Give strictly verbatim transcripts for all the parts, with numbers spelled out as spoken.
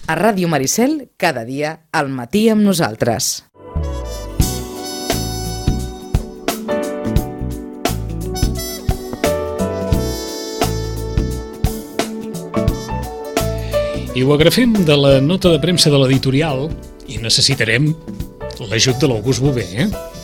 A Ràdio Maricel, cada dia, al matí amb nosaltres. I ho agrafem de la nota de premsa de l'editorial i necessitarem l'ajut de l'August Bové, eh?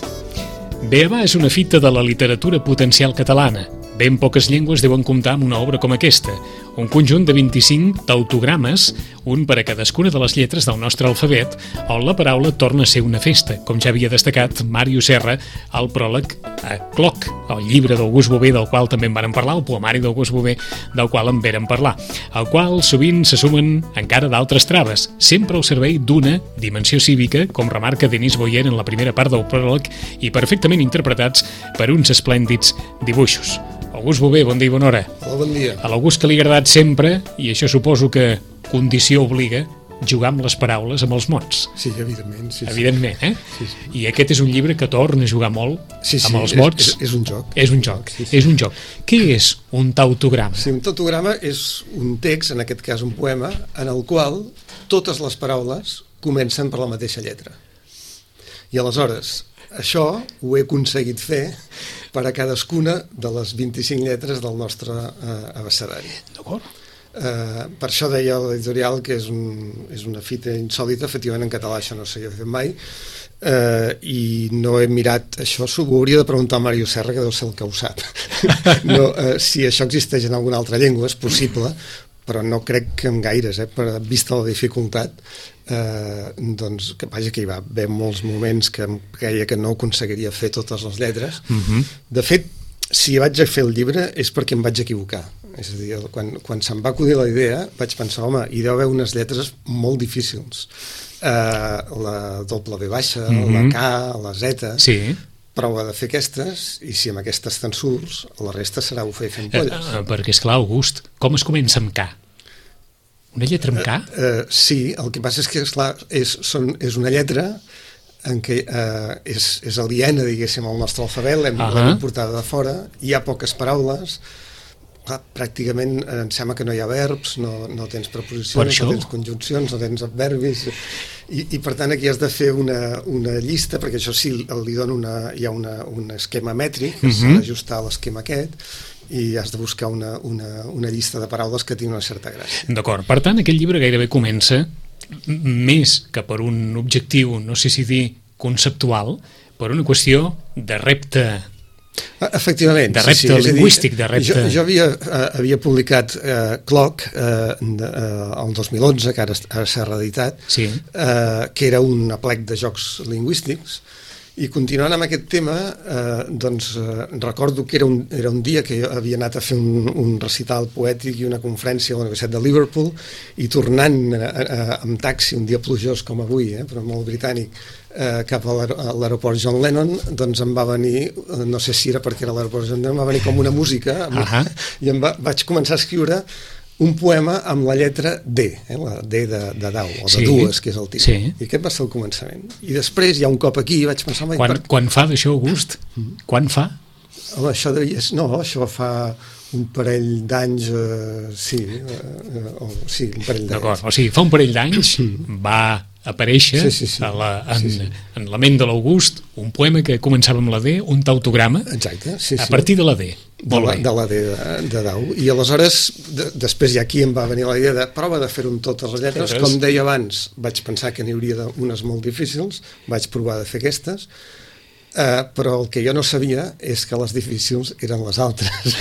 Beabà és una fita de la literatura potencial catalana. Ben poques llengües deuen comptar amb una obra com aquesta, un conjunt de vint-i-cinc tautogrames, un per a cadascuna de les lletres del nostre alfabet, on la paraula torna a ser una festa, com ja havia destacat Màrius Serra al pròleg a Cloc, el llibre d'August Bové, del qual també en vàrem parlar, el poemari d'August Bové, del qual en vàrem parlar, al qual sovint se sumen encara d'altres traves, sempre al servei d'una dimensió cívica, com remarca Denis Boyer en la primera part del pròleg, i perfectament interpretats per uns esplèndids dibuixos. August Bové, bon dia i bona hora. Hola, bon dia. A l'August que li ha agradat sempre, i això suposo que condició obliga, jugar amb les paraules, amb els mots. Sí, evidentment. Sí, evidentment, eh? Sí, sí. I aquest és un llibre que torna a jugar molt sí, sí, amb els mots. És, és, és un joc. És un joc, sí, sí. és un joc. Què és un tautograma? Sí, un tautograma és un text, en aquest cas un poema, en el qual totes les paraules comencen per la mateixa lletra. I aleshores, això ho he aconseguit fer per a cadascuna de les vint-i-cinc lletres del nostre eh, abecedari. D'acord. Eh, per això deia l'editorial que és, un, és una fita insòlita, efectivament en català això no s'havia fet mai, eh, i no he mirat això, s'ho hauria de preguntar a Màrius Serra, que deu ser el que ho sap. No, eh, si això existeix en alguna altra llengua, és possible, però no crec que en gaires, eh, per vista la dificultat, eh, doncs, que vaja que hi va haver molts moments que em creia que no aconseguiria fer totes les lletres. Uh-huh. De fet, si vaig a fer el llibre és perquè em vaig equivocar. És a dir, quan, quan se'm va acudir la idea vaig pensar, home, hi deu haver unes lletres molt difícils. Eh, la doble V baixa, uh-huh. la K, la Z... Sí. Prova de fer aquestes, i si amb aquestes te'n surts, la resta serà ho fer fent polles. Eh, perquè, esclar, August, com es comença amb K? Una lletra amb K? Eh, eh, sí, el que passa és que, esclar, és, són, és una lletra en què eh, és, és aliena, diguéssim, al nostre alfabet, l'hem uh-huh. importada de fora, hi ha poques paraules, clar, pràcticament em sembla que no hi ha verbs, no, no tens preposicions, no tens conjuncions, no tens adverbis, i, i per tant aquí has de fer una, una llista, perquè això sí, li dona una, hi ha una, un esquema mètric, que uh-huh. s'ha d'ajustar a l'esquema aquest, i has de buscar una, una, una llista de paraules que tingui una certa gràcia. D'acord, per tant aquest llibre gairebé comença més que per un objectiu, no sé si dir conceptual, per una qüestió de repte. Efectivament. De repte sí, sí. lingüístic, de repte... Jo, jo havia, uh, havia publicat uh, Cloc uh, uh, el dos mil onze, que ara, ara s'ha reeditat, sí. uh, que era un aplec de jocs lingüístics, i continuant amb aquest tema, eh, doncs eh, recordo que era un, era un dia que jo havia anat a fer un, un recital poètic i una conferència a la Universitat de Liverpool, i tornant eh, eh, amb taxi un dia plujós com avui, eh, però molt britànic, eh, cap a l'aeroport John Lennon, doncs em va venir, no sé si era perquè era l'aeroport John Lennon, em va venir com una música, amb, uh-huh. i em va, vaig començar a escriure un poema amb la lletra D, eh, la D de, de dau, o de sí, dues, que és el títol. Sí. I aquest va ser el començament. I després, ja un cop aquí, vaig pensar... Quan, per... quan fa d'això, August? Mm. Quan fa? Home, això devia... No, això fa un parell d'anys, eh, sí, eh, o, sí, un parell d'anys. D'acord, o sigui, fa un parell d'anys va aparèixer sí, sí, sí. A la, en, sí, sí. en la ment de l'August un poema que començava amb la D, un tautograma. Exacte, sí, sí. A partir de la D. De la, de la D de, de dau. I aleshores, de, després ja aquí em va venir la idea de prova de fer-ho amb totes les lletres. Sí, com deia abans, vaig pensar que n'hi hauria unes molt difícils, vaig provar de fer aquestes, Uh, però el que jo no sabia és que les difícils eren les altres.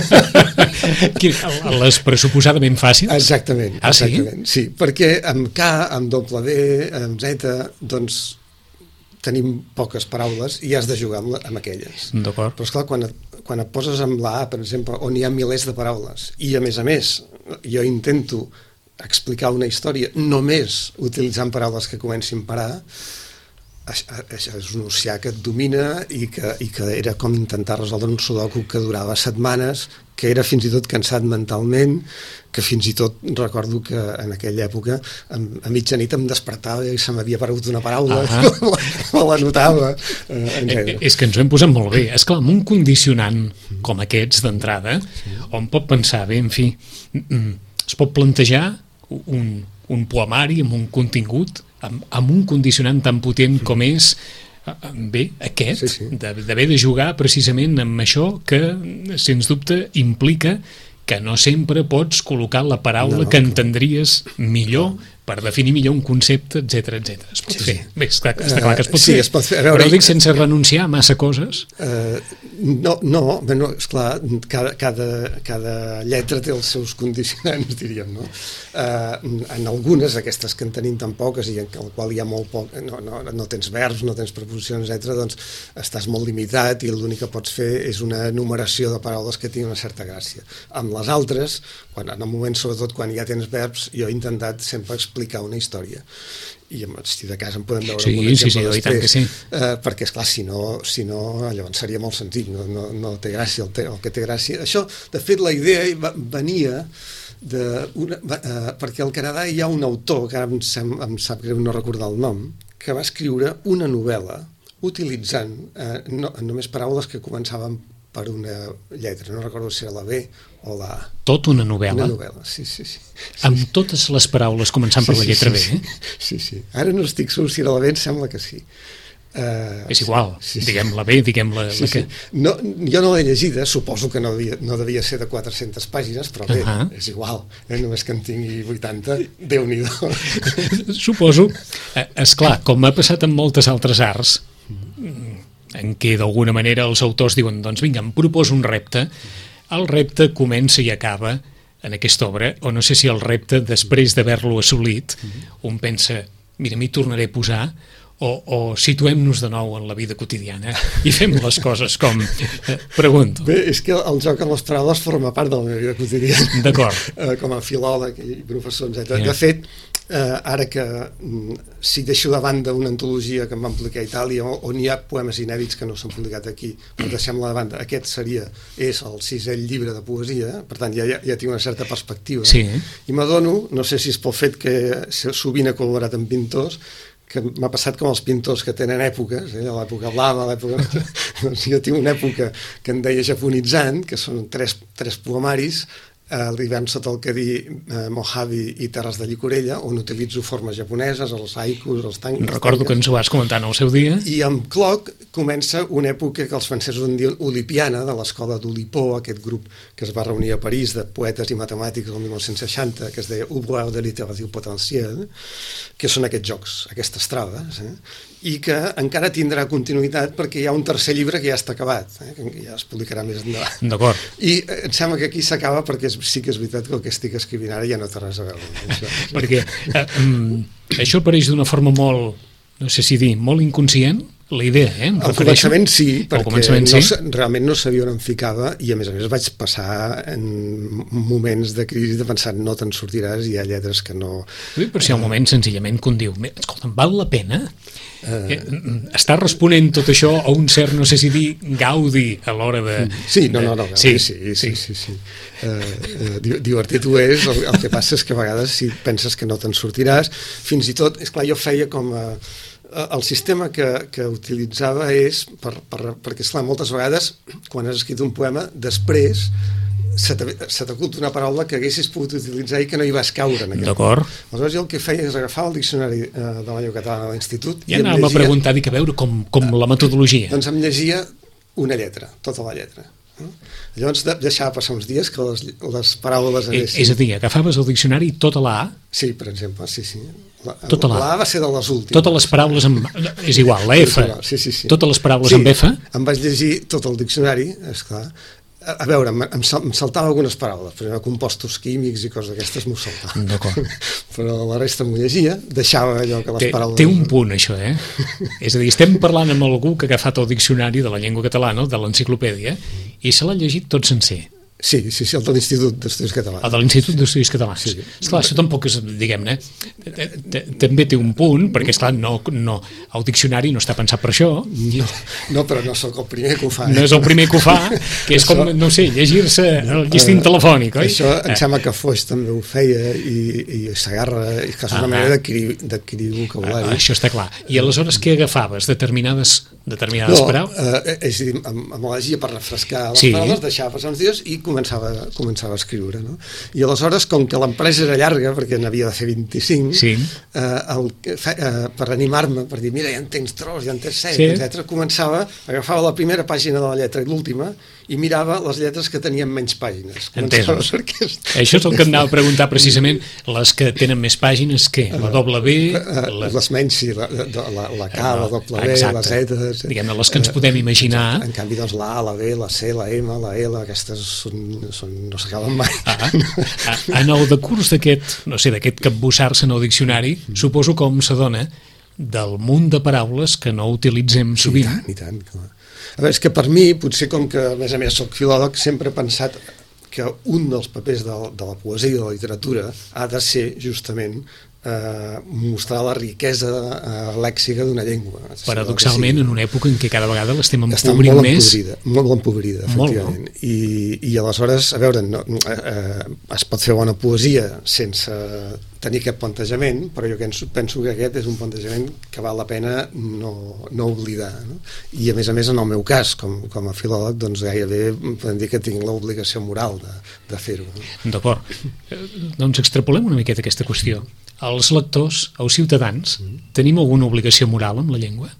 Les pressuposadament fàcils? Exactament. Ah, exactament sí? Sí, perquè amb K, amb doble D, amb Z, doncs tenim poques paraules i has de jugar amb, amb aquelles. D'acord. Però esclar, quan et, quan et poses amb la A, per exemple, on hi ha milers de paraules, i a més a més jo intento explicar una història només utilitzant paraules que comencin per A, això és un oceà que et domina i que, i que era com intentar resoldre un sudoku que durava setmanes, que era fins i tot cansat mentalment, que fins i tot recordo que en aquella època a mitjanit em despertava i se m'havia perdut una paraula, uh-huh. me l'anotava. Eh, és que ens ho hem posat molt bé. És clar, amb un condicionant com aquests d'entrada, sí. On pot pensar, bé, en fi, es pot plantejar un, un poemari amb un contingut, amb, amb un condicionant tan potent com és bé, aquest, sí, sí. d'haver de jugar precisament amb això que, sens dubte, implica que no sempre pots col·locar la paraula no, que entendries millor no. per definir millor un concepte, etcètera, etcètera. Es pot sí, fer. Sí. Bé, està, està clar que es pot uh, sí, fer. Es pot fer. Veure, però dic sense renunciar a massa coses. Uh, no, no, bueno, esclar, cada, cada, cada lletra té els seus condicionants, diríem, no? Uh, en algunes, aquestes que en tenim tan poques i en el qual hi ha molt poc, no, no, no tens verbs, no tens preposicions, etcètera, doncs estàs molt limitat i l'únic que pots fer és una enumeració de paraules que tinguin una certa gràcia. Amb les altres, quan, en el moment, sobretot quan ja tens verbs, jo he intentat sempre explicar una història. I si de cas en podem veure sí, algun exemple sí, sí, després, tant que sí. eh, perquè, esclar, si no, si no, llavors seria molt senzill, no, no, no té gràcia, el, té, el que té gràcia. Això, de fet, la idea venia de una, eh, perquè al Canadà hi ha un autor, que ara em, sem, em sap greu no recordar el nom, que va escriure una novel·la utilitzant eh, no, només paraules que començaven per una lletra, no recordo si era la B o la A. Tot una novel·la? Una novel·la, sí, sí, sí. Amb sí, sí. totes les paraules començant per sí, la lletra sí, sí, B, eh? Sí, sí. Ara no estic segur si era la B, em sembla que sí. Uh, és igual, sí, sí. diguem la B, diguem la, sí, la que... Sí. No, jo no l'he llegida, suposo que no devia, no devia ser de quatre-centes pàgines, però bé, uh -huh. és igual, eh? Només que en tingui vuitanta, Déu-n'hi-do. Suposo, eh, esclar, com ha passat amb moltes altres arts, en què d'alguna manera els autors diuen, doncs vinga, em proposo un repte, el repte comença i acaba en aquesta obra, o no sé si el repte, després d'haver-lo assolit, un pensa, mira, m'hi tornaré a posar, o, o situem-nos de nou en la vida quotidiana i fem les coses com eh, pregunto. Bé, és que el joc amb les paraules forma part de la meva vida quotidiana. D'acord. Eh, com a filòleg i professor, etcètera. Yeah. De fet, eh, ara que mm, si deixo de banda una antologia que em van publicar a Itàlia, on hi ha poemes inèdits que no s'han publicat aquí, però deixem-la de banda, aquest seria, és el sisè llibre de poesia, per tant ja, ja, ja tinc una certa perspectiva. Sí. I m'adono, no sé si és pel fet que sovint he col·laborat amb pintors, que m'ha passat com els pintors que tenen èpoques, eh, l'època blava, l'època... doncs jo tinc una època que en deia japonitzant, que són tres, tres poemaris, eh, l'hivern sota el Cadí, eh, Mojave i Terres de Llicorella, on utilitzo formes japoneses, els haikus, els tanques... Recordo que ens ho vas comentar en el seu dia. I amb Cloc comença una època que els francesos en diuen Olipiana, de l'escola d'Oulipo, aquest grup que es va reunir a París de poetes i matemàtics el dinou seixanta, que es deia Ouvroir de littérature potentielle, que són aquests jocs, aquestes traves, eh? I que encara tindrà continuïtat perquè hi ha un tercer llibre que ja està acabat, eh? Que ja es publicarà més endavant. D'acord. I eh, em sembla que aquí s'acaba perquè és, sí que és veritat que el que estic escrivint ara ja no té res a veure. Això, això. Perquè eh, um, això apareix d'una forma molt, no sé si dir, molt inconscient, la idea, eh? Al començament sí, perquè començament no, sí. realment no sabia on em ficava i a més a més vaig passar en moments de crisi de pensar no te'n sortiràs i hi ha lletres que no... Sí, però si hi ha un moment senzillament que un diu, escolta'm, val la pena? Uh... Està responent tot això a un cert, no sé si dir, gaudi a l'hora de... Sí, no, no, no, gaudi, sí, sí, sí, sí, sí, sí. Uh, uh, divertit ho és, el, el que passa és que a vegades si penses que no te'n sortiràs, fins i tot, esclar, jo feia com a... El sistema que, que utilitzava és, per, per, perquè esclar, moltes vegades, quan has escrit un poema, després se t'acut una paraula que haguessis pogut utilitzar i que no hi vas caure en aquest. D'acord. Aleshores jo el que feia és agafar el diccionari eh, de la llengua catalana de l'Institut i, i anàvem llegia, a preguntar, dic, a veure com, com la metodologia. Doncs em llegia una lletra, tota la lletra. Llavors deixava passar uns dies que les, les paraules haguessin... És a dir, agafaves el diccionari tota la A? Sí, per exemple, sí, sí. La, tota la, la A va ser de les últimes. Totes les paraules amb... És igual, la F. Sí, sí, sí. Totes les paraules sí, amb F? Em vaig llegir tot el diccionari, esclar. A, a veure, em, em saltava algunes paraules, per exemple, compostos químics i coses d'aquestes m'ho saltava. D'acord. Però la resta m'ho llegia, deixava allò que les té, paraules... Té un punt, això, eh? És a dir, estem parlant amb algú que ha agafat el diccionari de la llengua catalana, de l'enciclopèdia, i se l'ha llegit tot sencer. Sí, sí, sí, el de l'Institut d'Estudis Catalans. El de l'Institut d'Estudis Catalans. Sí. Esclar, això tampoc és, diguem-ne, també té un punt, perquè, esclar, no, no, el diccionari no està pensat per això. No, no, però no sóc el primer que ho fa. No és el primer que ho fa, que és com, no sé, llegir-se el llistint telefònic, oi? Això em sembla que Foix també ho feia, i, i Sagarra, i que és una manera d'adquirir vocabulari. Això està clar. I aleshores què agafaves? Determinades determinades no, paraules? Eh, és a dir, amb, amb la llegia per refrescar les sí. paraules, deixava passar uns dies i començava, començava a escriure, no? I aleshores, com que l'empresa era llarga, perquè n'havia de fer vint-i-cinc, sí. eh, el, fe, eh, per animar-me, per dir, mira, ja en tens tros, ja en tens set, sí. etcètera, començava, agafava la primera pàgina de la lletra i l'última, i mirava les lletres que tenien menys pàgines. Entesos. Això és el que em anava a preguntar precisament, les que tenen més pàgines, què? La doble B? La... Les menys, sí, la, la, la K, la doble B, les Etes... Diguem-ne, les que ens podem imaginar. En canvi, doncs, la A, la B, la C, la M, la L, aquestes són, són, no s'acaben mai. Ah, en el decurs d'aquest, no sé, d'aquest capbussar-se en el diccionari, suposo com s'adona del munt de paraules que no utilitzem sovint. I tant, i tant, clar. A veure, és que per mi, potser com que a més a més soc filòleg, sempre he pensat que un dels papers de, de la poesia i de la literatura ha de ser justament eh, mostrar la riquesa eh, lèxica d'una llengua. Paradoxalment, en una època en què cada vegada l'estem empobrint molt més. Molt, molt empobrida, efectivament. Molt, I, I aleshores, a veure, no, eh, es pot fer bona poesia sense tenir aquest plantejament, però jo penso que aquest és un plantejament que val la pena no, no oblidar. No? I a més a més, en el meu cas, com, com a filòleg, doncs gairebé podem dir que tinc l'obligació moral de, de fer-ho. No? D'acord. Doncs extrapolem una miqueta aquesta qüestió. Els lectors, els ciutadans, mm. tenim alguna obligació moral amb la llengua?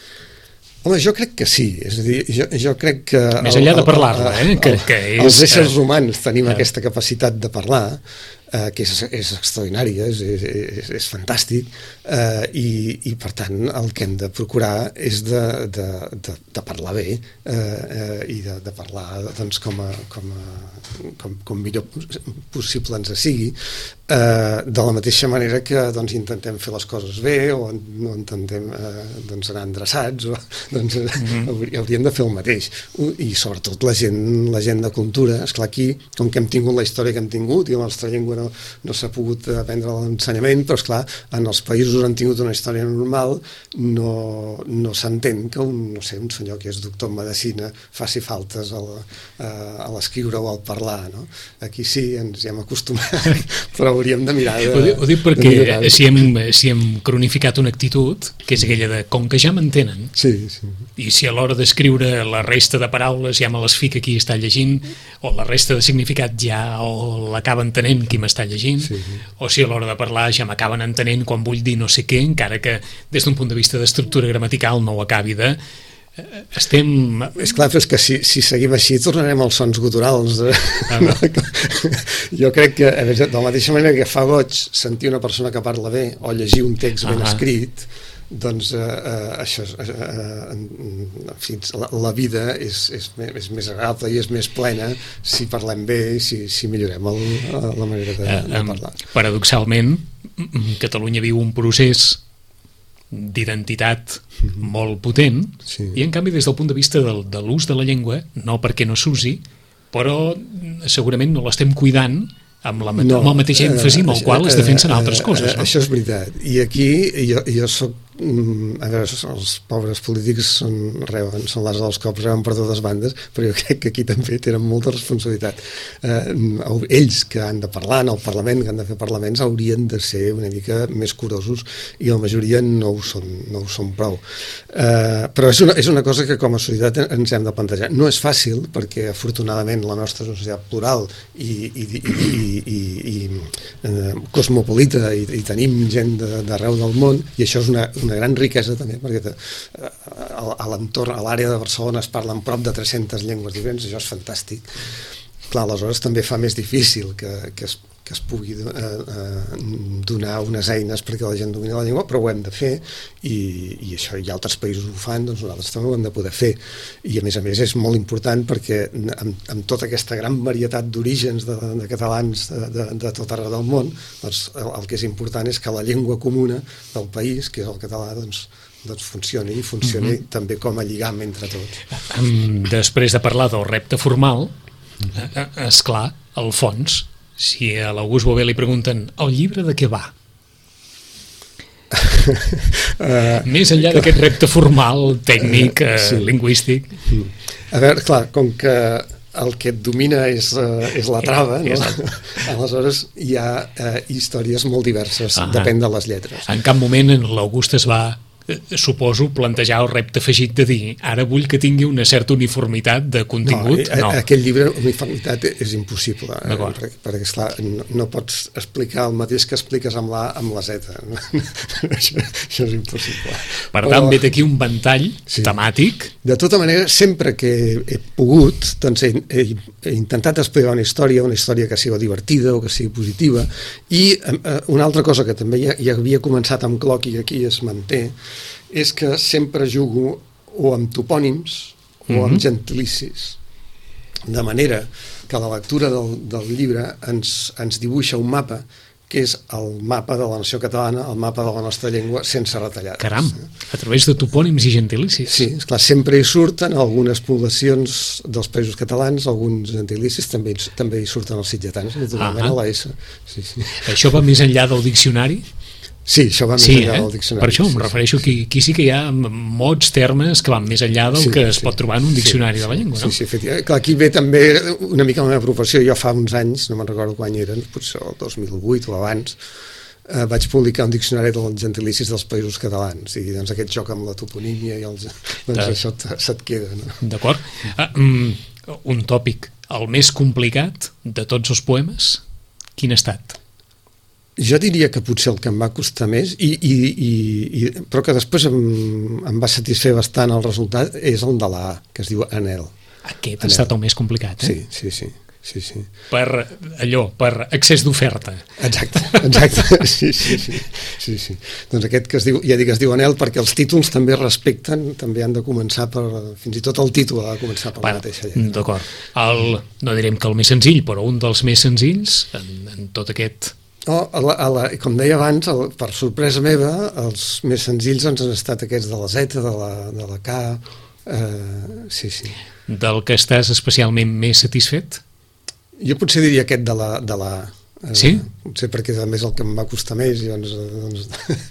Home, jo crec que sí, és a dir, jo, jo crec que... Més enllà de parlar-la, eh? Que, que és, els éssers humans tenim eh, aquesta capacitat de parlar, eh, que és, és extraordinària, és, és, és fantàstic, eh, i, i per tant el que hem de procurar és de, de, de, de parlar bé eh, eh, i de, de parlar doncs, com, a, com, a, com, com millor possible ens sigui, eh, de la mateixa manera que doncs, intentem fer les coses bé o no intentem eh, doncs, anar endreçats, o, doncs mm-hmm. hauríem de fer el mateix. I sobretot la gent, la gent de cultura, esclar, aquí, com que hem tingut la història que hem tingut i la nostra llengua no, no s'ha pogut aprendre l'ensenyament, però esclar, en els països on han tingut una història normal no, no s'entén que un, no sé, un senyor que és doctor en medicina faci faltes a, la, a l'escriure o al parlar, no? Aquí sí, ens hi hem acostumat, però hauríem de mirar de, ho, dic, ho dic perquè de si, hem, si hem cronificat una actitud que és aquella de com que ja m'entenen, sí, sí. I si a l'hora d'escriure la resta de paraules ja me les fica qui està llegint, o la resta de significat ja o l'acaba entenent qui m'està llegint, sí, sí. O si a l'hora de parlar ja m'acaben entenent quan vull dir no sé què, encara que des d'un punt de vista d'estructura gramatical no ho acabi de... Estem... És clar, però és que si, si seguim així tornarem als sons guturals. Ah, no. Jo crec que, de la mateixa manera que fa goig sentir una persona que parla bé o llegir un text ben ah, escrit, doncs eh, eh, això eh, en fi, la, la vida és, és, és més agradable i és més plena si parlem bé i si, si millorem el, la manera de, de parlar. Paradoxalment, Catalunya viu un procés d'identitat mm-hmm. molt potent, sí. I en canvi des del punt de vista del, de l'ús de la llengua, no perquè no s'usi, però segurament no l'estem cuidant amb, la, no, amb el mateix èmfasi amb el qual es defensen altres coses. No? Això és veritat. I aquí jo, jo soc a veure, els pobres polítics són, reuen, són l'as dels cops, reuen per totes bandes, però jo crec que aquí també tenen molta responsabilitat. Eh, ells que han de parlar en el Parlament, que han de fer parlaments, haurien de ser una mica més curosos i la majoria no ho són, no ho són prou. Eh, però és una, és una cosa que com a societat ens hem de plantejar. No és fàcil perquè afortunadament la nostra societat plural i, i, i, i, i, i eh, cosmopolita i, i tenim gent d'arreu del món i això és una, una una gran riquesa també, perquè a l'entorn, a l'àrea de Barcelona es parlen prop de tres-centes llengües diferents, això és fantàstic. Clar, aleshores també fa més difícil que, que, es, que es pugui eh, eh, donar unes eines perquè la gent domini la llengua, però ho hem de fer i, i això, i altres països ho fan, doncs nosaltres també ho hem de poder fer. I a més a més és molt important perquè amb, amb tota aquesta gran varietat d'orígens de, de catalans de, de, de tot arreu del món, doncs el, el que és important és que la llengua comuna del país, que és el català, doncs doncs funcioni i funcioni mm-hmm. també com a lligam entre tots. Després de parlar del repte formal, és clar, al fons, si a l'August Bové li pregunten el llibre de què va? uh, Més enllà d'aquest repte formal, tècnic, uh, sí. lingüístic. A veure, clar, com que el que et domina és, uh, és la trava, no? Aleshores hi ha uh, històries molt diverses, ah, depèn de les lletres. En cap moment l'August es va suposo, plantejar el repte afegit de dir ara vull que tingui una certa uniformitat de contingut. No, no. Aquell llibre, uniformitat, és impossible, eh? perquè, perquè esclar, no, no pots explicar el mateix que expliques amb la amb la Z. això, això és impossible. Per tant, Però, ve d'aquí un ventall sí. temàtic. De tota manera, sempre que he pogut, doncs he, he, he intentat explicar una història, una història que sigui divertida o que sigui positiva, i eh, una altra cosa que també ja, ja havia començat amb Cloc i aquí es manté, és que sempre jugo o amb topònims o amb mm-hmm. gentilicis, de manera que la lectura del, del llibre ens, ens dibuixa un mapa que és el mapa de la nació catalana, el mapa de la nostra llengua, sense retallades. Caram, a través de topònims i gentilicis. Sí, esclar, sempre hi surten algunes poblacions dels països catalans, alguns gentilicis, també, també hi surten els sitgetans, naturalment, a la S. Sí, sí. Això va més enllà del diccionari? Sí, això va més sí, enllà eh? del diccionari. Per això em sí, refereixo sí, que aquí sí que hi ha mots, termes que van més enllà del sí, que es sí, pot trobar en un diccionari sí, de la llengua, no? Sí, sí, efectivament. Clar, aquí ve també una mica la meva professió. Jo fa uns anys, no me'n recordo quan eren, potser el dos mil vuit o abans, eh, vaig publicar un diccionari dels gentilicis dels països catalans i doncs aquest joc amb la toponímia i els, doncs de... això se't queda, no? D'acord. Ah, um, un tòpic, el més complicat de tots els poemes, quin ha estat? Jo diria que potser el que em va costar més, i, i, i, i, però que després em, em va satisfer bastant el resultat, és el de la A, que es diu Anel. Aquest ha estat el més complicat, eh? Sí, sí, sí. Sí, sí. Per allò, per excés d'oferta. Exacte, exacte. Sí, sí, sí, sí, sí. Doncs aquest que es diu, ja dic que es diu Anel, perquè els títols també respecten, també han de començar per, fins i tot el títol ha de començar per la mateixa lletra. D'acord. El, no direm que el més senzill, però un dels més senzills en, en tot aquest... No, a la, a la, com deia abans, el, per sorpresa meva, els més senzills doncs, han estat aquests de la Z, de la, de la K, eh, sí, sí. Del que estàs especialment més satisfet? Jo potser diria aquest de la... De la eh, sí? Potser perquè a més el que em va costar més i doncs, doncs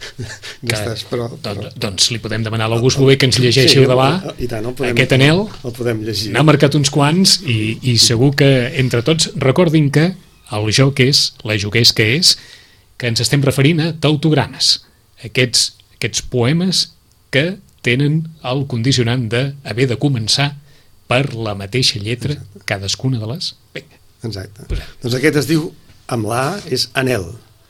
ja estàs, però, però... Doncs, doncs li podem demanar a l'August Bové que ens llegeixi sí, el davant, i tant, el podem, aquest anel, el podem llegir. N'ha marcat uns quants i, i segur que entre tots recordin que el joc és, la jugués que és, que ens estem referint a tautogrames, aquests, aquests poemes que tenen el condicionant d'haver de començar per la mateixa lletra, exacte, cadascuna de les... Vinga. Exacte. Doncs aquest es diu, amb la A, és Anel.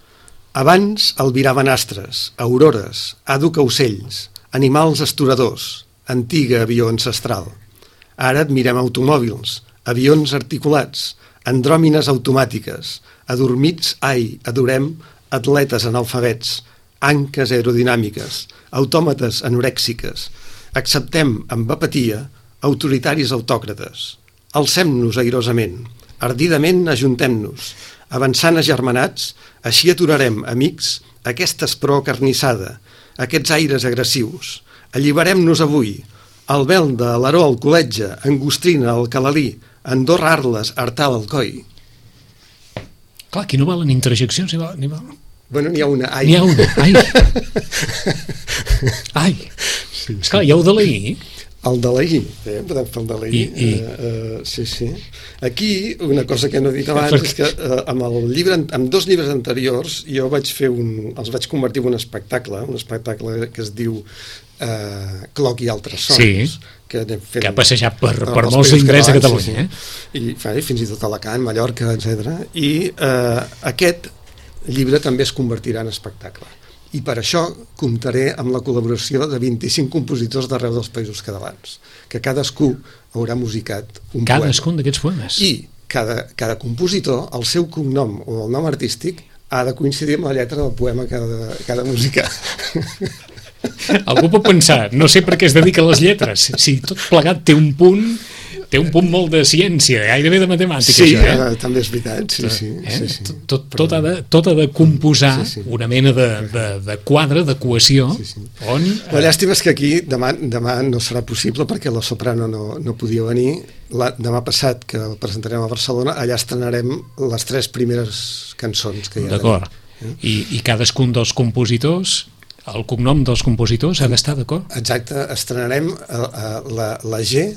Abans albiraven astres, aurores, àduca ocells, animals astoradors, antiga avió ancestral. Ara admirem automòbils, avions articulats, andròmines automàtiques, adormits, ai, adorem, atletes analfabets, anques aerodinàmiques, autòmates anorèxiques. Acceptem amb apatia autoritaris autòcrates. Alcem-nos airosament, ardidament ajuntem-nos, avançant agermanats, així aturarem, amics, aquesta espror carnissada, aquests aires agressius. Alliberem-nos avui, el vel de l'Aró al col·letge, Angostrina al Calalí, Andorra Arles, Artal al Coi. Clar, aquí no valen interjeccions, ni valen... Ni valen. Bueno, n'hi ha una, ai. N'hi ha una, ai. Ai. Sí, esclar, hi ha el de la I. El de la I, eh? Podem fer el de la I. I, i. Uh, uh, sí, sí. Aquí, una cosa que no he dit abans, és que uh, amb, el llibre, amb dos llibres anteriors jo vaig fer un, els vaig convertir en un espectacle, un espectacle que es diu uh, Cloc i altres sons, sí, que, fent, que ha passejat per, per, per molts indrets de Catalunya. Sí, sí. Eh? I fa, fins i tot a Alacant, Mallorca, etcètera. I uh, aquest llibre també es convertirà en espectacle. I per això comptaré amb la col·laboració de vint-i-cinc compositors d'arreu dels països catalans, que cadascú haurà musicat un poema. Cadascun d'aquests poemes. I cada, cada compositor, el seu cognom o el nom artístic, ha de coincidir amb la lletra del poema que ha de, que ha de musicar. Algú pot pensar, no sé per què es dedica a les lletres, si tot plegat té un punt... Té un punt molt de ciència, gairebé de matemàtica, sí, això, eh? Sí, també és veritat, sí, sí. Eh? sí, sí. Tot, tot, ha de, tot ha de composar sí, sí. una mena de, de, de quadre, de cohesió, sí, sí. on... La llàstima és que aquí demà, demà no serà possible perquè la soprano no, no podia venir. La, demà passat, que el presentarem a Barcelona, allà estrenarem les tres primeres cançons que hi ha. D'acord. Eh? I, I cadascun dels compositors... El cognom dels compositors ha d'estar d'acord? Exacte, estrenarem uh, uh, la, la G,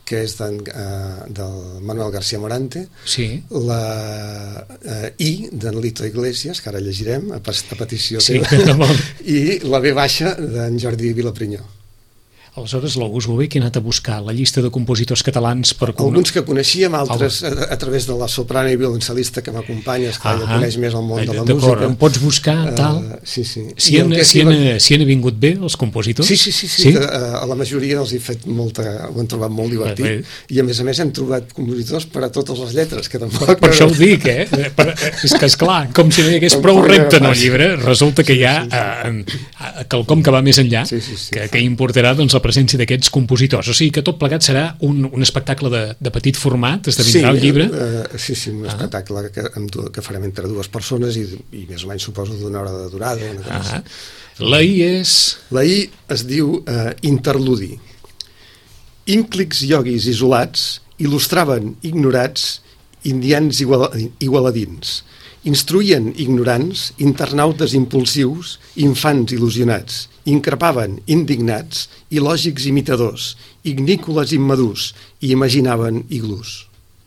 que és d'en, uh, del Manuel García Morante, sí. la uh, I d'en Lito Iglesias, que ara llegirem a, a petició sí, teva, i la B baixa d'en Jordi Vilaprinyó. Aleshores, l'August Bové, que ha anat a buscar la llista de compositors catalans per... Alguns que coneixíem, altres a, a través de la soprano i violoncel·lista que m'acompanyes, que ah, coneix més el món de la música. Em pots buscar, tal? Uh, sí, sí. Si han, si, han, si han vingut bé, els compositors? Sí, sí, sí. sí, sí? A, a la majoria els he fet molta... Ho han trobat molt divertit. Bé, bé. I a més a més hem trobat compositors per a totes les lletres, que tampoc... Per, per això ho dic, eh? Per, és que, esclar, com si no hi hagués prou repte en el llibre, resulta que hi ha sí, sí, sí. Uh, quelcom que va més enllà, sí, sí, sí. Que, que importarà doncs, la presència d'aquests compositors. O sigui que tot plegat serà un, un espectacle de, de petit format, esdevindrà sí, el llibre? Uh, sí, sí, un ah. espectacle que, que farem entre dues persones i, i més o menys suposo d'una hora de durada. Una ah. La I és... La I es diu uh, interludi. Ínclics ioguis isolats il·lustraven ignorats indians igual, igualadins. Instruïen ignorants, internautes impulsius, infants il·lusionats. Increpaven indignats, il·lògics imitadors, ignícoles immadurs, i imaginaven iglús.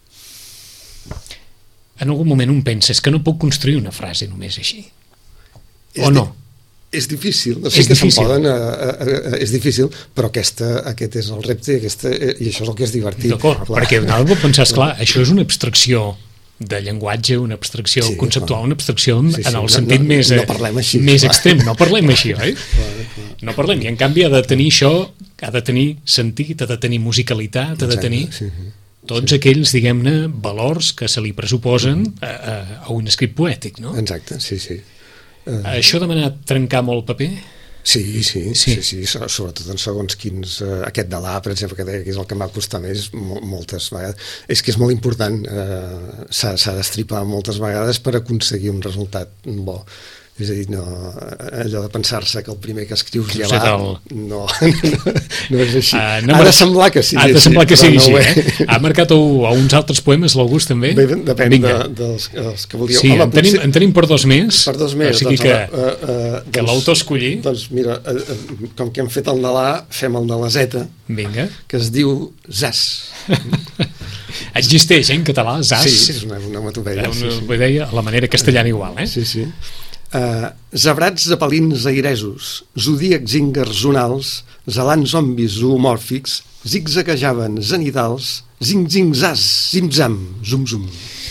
En algun moment un pensa, és que no puc construir una frase només així. És o no? És difícil, no sé que se'n poden, a, a, a, és difícil, però aquesta, aquest és el repte i, aquesta, i això és el que és divertit. D'acord, perquè anava a pensar, esclar, això és una abstracció de llenguatge, una abstracció sí, conceptual, clar. Una abstracció en, sí, sí, en el sentit no, més, no parlem així, més extrem, no parlem així, oi? Clar, clar. No parlem, i en canvi ha de tenir això, ha de tenir sentit, ha de tenir musicalitat, ha de tenir sí, sí. tots sí. aquells, diguem-ne, valors que se li pressuposen a, a, a un escrit poètic, no? Exacte, sí, sí. Uh... Això ha demanat trencar molt paper? Sí, sí, sí, sí, sí, sobretot en segons quins... Eh, aquest de l'A, per exemple, que deia que és el que m'ha costat més moltes vegades. És que és molt important, eh, s'ha d'estripar moltes vegades per aconseguir un resultat bo. És a dir, no, allò de pensar-se que el primer que escrius ja va, el... no, no, no és així. Uh, no ha de semblar que sigui ha de semblar que sigui no així, eh? Ha marcat a uns altres poemes, l'August, també? Bé, depèn de, dels, dels que volíeu. Sí, Home, en, tenim, potser... en tenim per dos més. Per dos més. O sigui doncs, que, uh, uh, que doncs, l'autor escolli. Doncs mira, uh, com que hem fet el de l'A, fem el de la Z, Vinga. Que es diu Zas. Existeix, eh, en català, Zas? Sí, és una, una matopeia. Una sí, sí. Deia, a la manera castellana igual, eh? Sí, sí. Uh, zebrats zapalins airesos, zodíacs ingarzonals, zelants zombis zoomòrfics, zigzaguejaven zenidals, zing-zing-zaz, zim-zam, zum-zum.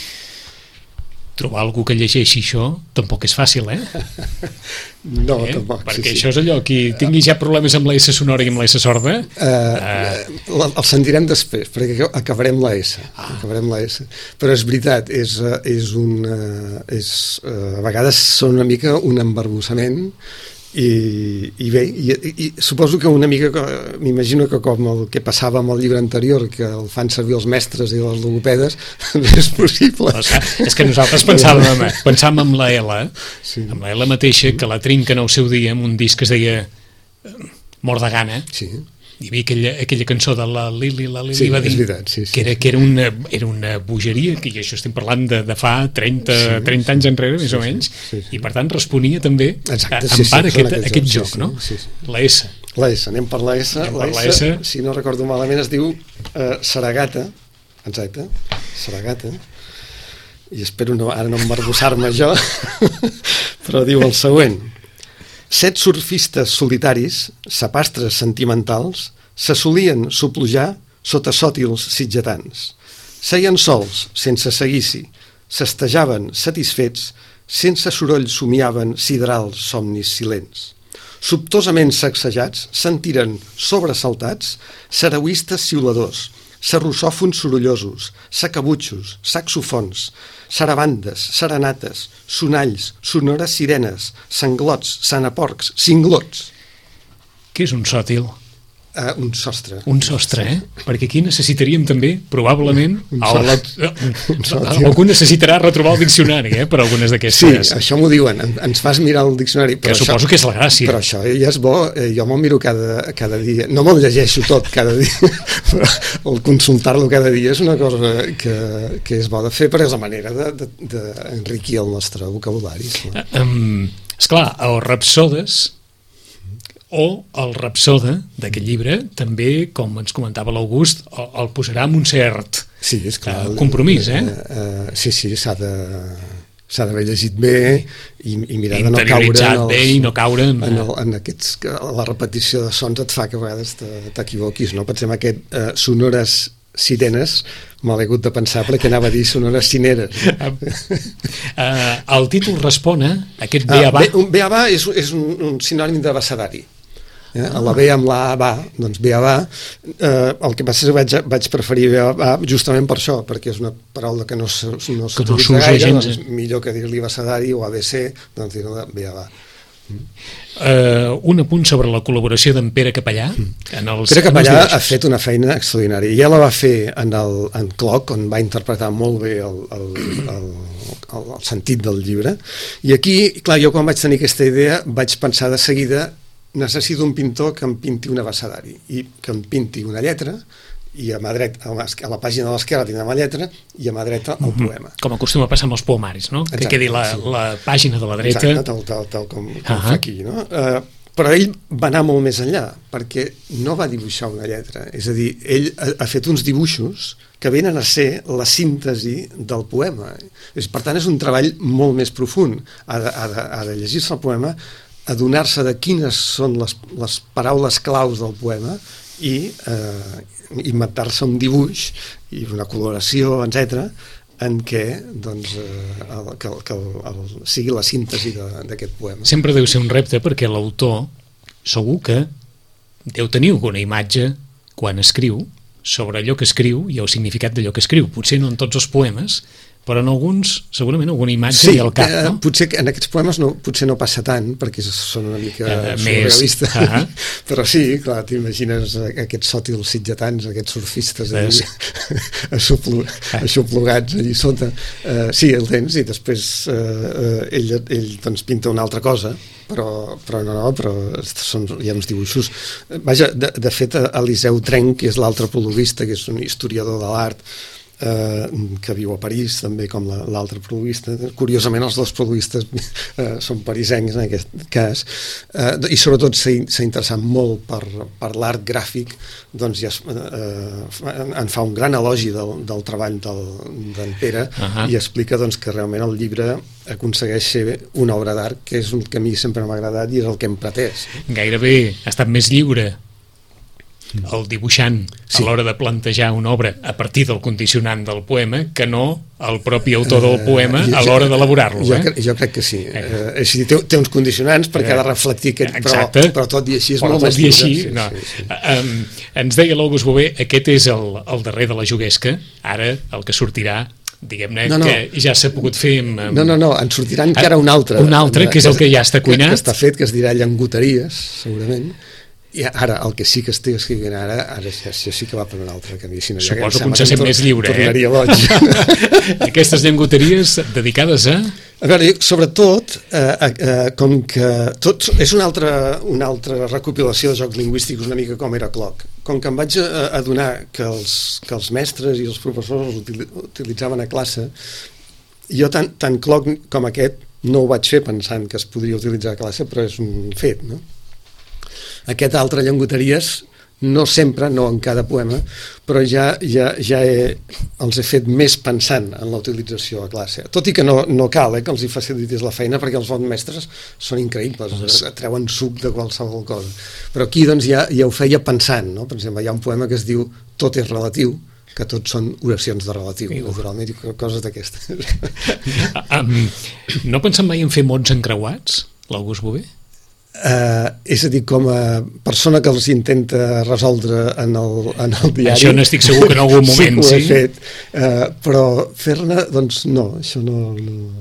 Trobar algú que llegeixi això tampoc és fàcil, eh? No, eh? tampoc. Perquè sí, això sí. és allò, qui tingui ja problemes amb la S sonora i amb la S sorda... Uh, uh, el sentirem després, perquè acabarem la S. Ah. Acabarem la S. Però és veritat, és, és un... Uh, és, uh, a vegades són una mica un embarbussament i, i bé, i, i suposo que una mica, m'imagino que com el que passava amb el llibre anterior, que el fan servir els mestres i les logopedes, és possible. O sigui, és que nosaltres pensàvem, pensàvem amb la L, sí. amb la L mateixa, que la trinca en el seu dia, amb un disc que es deia Mort de gana, sí. Hi havia aquella, aquella cançó de la Lili, la Lili sí, va dir veritat, sí, sí. que, era, que era, una, era una bogeria, que això estem parlant de, de fa trenta, sí, trenta anys enrere, més sí, o menys, sí, sí, sí. I per tant responia també Exacte, en sí, part sí, aquest, aquest, aquest joc, joc, sí, no? Sí, sí. La S. La S, anem per la S. Anem la, per S, la S, si no recordo malament, es diu uh, Saragata, exacte, Saragata, i espero no, ara no embarbussar-me jo, però diu el següent. Set surfistes solitaris, sapastres sentimentals, se solien soplujar sota sòtils sitgetans. Seien sols, sense seguici, s'estejaven satisfets, sense soroll somiaven siderals somnis silents. Sobtosament sacsejats, sentiren sobresaltats sarauistes xiuladors, sarrusòfons sorollosos, sacabutxos, saxofons, sarabandes, serenates, sonalls, sonores sirenes, sanglots, sanaporcs, cinglots. Què és un sòtil? Uh, un sostre. Un sostre, eh? Perquè aquí necessitaríem també, probablement, un el, el, algú necessitarà retrobar el diccionari, eh? Per algunes d'aquestes. Sí, això m'ho diuen, ens fas mirar el diccionari. Que però suposo això, que és la gràcia. Però això ja és bo, jo me'l miro cada, cada dia, no me'l llegeixo tot cada dia, però el consultar-lo cada dia és una cosa que, que és bo de fer, però és la manera d'enriquir el nostre vocabulari. Um, esclar, els rapsodes o el Rapsoda d'aquest llibre també, com ens comentava l'August, el, el posarà amb un cert sí, és clar, uh, compromís, eh? Uh, uh, sí, sí, s'ha de s'ha d'haver llegit bé i, i mirar de no caure en, els, bé i no caure en, en, el, en aquests, la repetició de sons et fa que a vegades t'equivoquis, no? Pensem aquest uh, sonores sirenes, me l'he hagut de pensar perquè anava a dir sonores cineres. uh, el títol respon a aquest ah, beabà. Un beabà és, és un, un sinònim d'abecedari. Eh? A la B amb la A va, doncs beabà, eh, el que passa és que vaig, vaig preferir beabà justament per això, perquè és una paraula que no s'utilitza no no gaire, gens, doncs millor que dir-li abecedari o A B C, doncs dir-ne beabà. Uh, un apunt sobre la col·laboració d'en Pere Capellà en els, Pere Capellà en els ha fet una feina extraordinària. Ja la va fer en, el, en Cloc, on va interpretar molt bé el, el, el, el, el sentit del llibre, i aquí, clar, jo quan vaig tenir aquesta idea vaig pensar de seguida, necessito un pintor que em pinti un abecedari i que em pinti una lletra, i a mà dreta, a la pàgina de l'esquerra tindrà la lletra i a mà dreta el poema. Com acostuma a passar amb els poemaris, no? Exacte, que quedi la, sí. la pàgina de la dreta. Exacte, tal, tal, tal com, com uh -huh. fa aquí, no? Uh, però ell va anar molt més enllà, perquè no va dibuixar una lletra, és a dir, ell ha, ha fet uns dibuixos que venen a ser la síntesi del poema. És, per tant, és un treball molt més profund. Ha de, ha de, ha de llegir-se el poema, adonar-se de quines són les, les paraules claus del poema i eh, inventar-se un dibuix i una coloració, etcètera, en què doncs, eh, el, que, que el, el, sigui la síntesi d'aquest poema. Sempre deu ser un repte perquè l'autor segur que deu tenir alguna imatge quan escriu sobre allò que escriu i el significat d'allò que escriu. Potser no en tots els poemes, però en alguns, segurament, alguna imatge sí, hi ha al cap, no? Eh, potser que en aquests poemes no, potser no passa tant, perquè són una mica uh, surrealistes, uh -huh. però sí, clar, t'imagines aquests sòtils sitgetans, aquests surfistes allí, uh, aixoplugats allí sota. Uh, sí, el tens, i després uh, uh, ell, ell doncs, pinta una altra cosa, però, però no, no, però són, hi ha uns dibuixos. Vaja, de, de fet, Eliseu Trenc, que és l'altre prologuista, que és un historiador de l'art, Eh, que viu a París també com l'altre prologuista, curiosament els dos prologuistes eh, són parisencs en aquest cas, eh, i sobretot s'ha interessat molt per, per l'art gràfic, doncs ja eh, en fa un gran elogi del, del treball d'en Pere, uh -huh. i explica doncs, que realment el llibre aconsegueix ser una obra d'art, que és un que a mi sempre m'ha agradat i és el que hem pretès. Gairebé ha estat més lliure el dibuixant sí. a l'hora de plantejar una obra a partir del condicionant del poema que no el propi autor del poema uh, a l'hora d'elaborar-lo. Jo, eh? jo crec que sí. Eh. Uh, és dir, té, té uns condicionants perquè eh. ha de reflectir aquest, però, però tot i així és però molt més lliure. Sí, no. sí, sí. Um, ens deia l'August Bové, aquest és el, el darrer de la Juguesca, ara el que sortirà diguem-ne no, no. que ja s'ha pogut fer amb, amb... No, no, no, en sortirà encara un altre. Un altre, que és el que ja està cuinat. Que, que està fet, que es dirà Llengoteries, segurament. I ara, el que sí que estic escrivint ara, ara això sí que va per un altre camí. Si no, suposo que un se sent més lliure, tornaria eh? Boig. Aquestes llengoteries dedicades a... A veure, sobretot, eh, eh, com que tot és una altra, una altra recopilació de jocs lingüístics, una mica com era Cloc. Com que em vaig adonar que els, que els mestres i els professors els utilitzaven a classe, jo tant, tant Cloc com aquest no ho vaig fer pensant que es podria utilitzar a classe, però és un fet, no? Aquest altre Llengoteries, no sempre, no en cada poema, però ja, ja, ja he, els he fet més pensant en la utilització a classe. Tot i que no, no cal eh, que els hi facilitis la feina, perquè els bons mestres són increïbles, treuen suc de qualsevol cosa. Però aquí doncs, ja, ja ho feia pensant, no? Per exemple, hi ha un poema que es diu Tot és relatiu, que tots són oracions de relatiu, naturalment, i coses d'aquestes. um, no pensem mai en fer mots encreuats, l'August Bové? Uh, és a dir, com a persona que els intenta resoldre en el, en el diari, això no estic segur que en algun moment sí que ho he sí? fet, uh, però fer-ne, doncs no, això no no,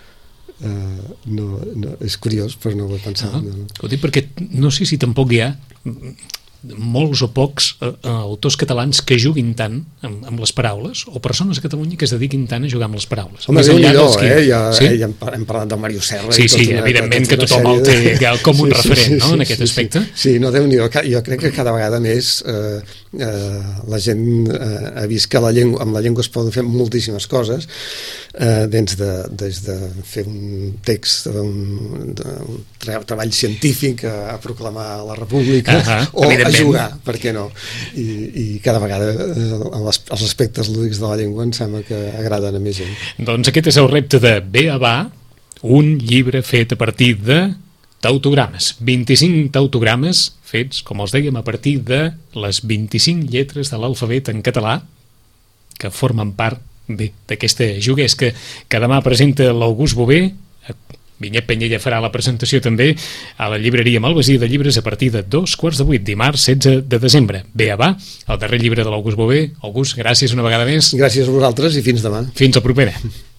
uh, no no és curiós, però no ho he pensat. Ah, no. Ho dic perquè no sé si tampoc hi ha molts o pocs uh, autors catalans que juguin tant amb, amb les paraules, o persones a Catalunya que es dediquin tant a jugar amb les paraules. Home, Déu-n'hi-do, eh? Ja, sí? eh? ja hem parlat del Mario Serra. Sí, sí, una, evidentment que tothom el té de... com un sí, referent, sí, sí, no?, sí, en aquest sí, aspecte. Sí, sí, no, Déu-n'hi-do. Jo crec que cada vegada més eh, eh, la gent eh, ha vist que la llengua, amb la llengua es poden fer moltíssimes coses, eh, des, de, des de fer un text, un, un treball científic a, a proclamar la República, uh -huh, o a jugar, per què no? I, i cada vegada eh, les, els aspectes lúdics de la llengua em sembla que agraden a més gent. Doncs aquest és el repte de Bé a Va, un llibre fet a partir de tautogrames, vint-i-cinc tautogrames fets, com els dèiem, a partir de les vint-i-cinc lletres de l'alfabet en català que formen part d'aquesta juguesca que demà presenta l'August Bové. Vinyet Penyella farà la presentació també a la llibreria Malvasí de llibres a partir de dos quarts de vuit, dimarts setze de desembre. Bé a Va, el darrer llibre de l'August Bové. August, gràcies una vegada més. Gràcies a vosaltres i fins demà. Fins la propera.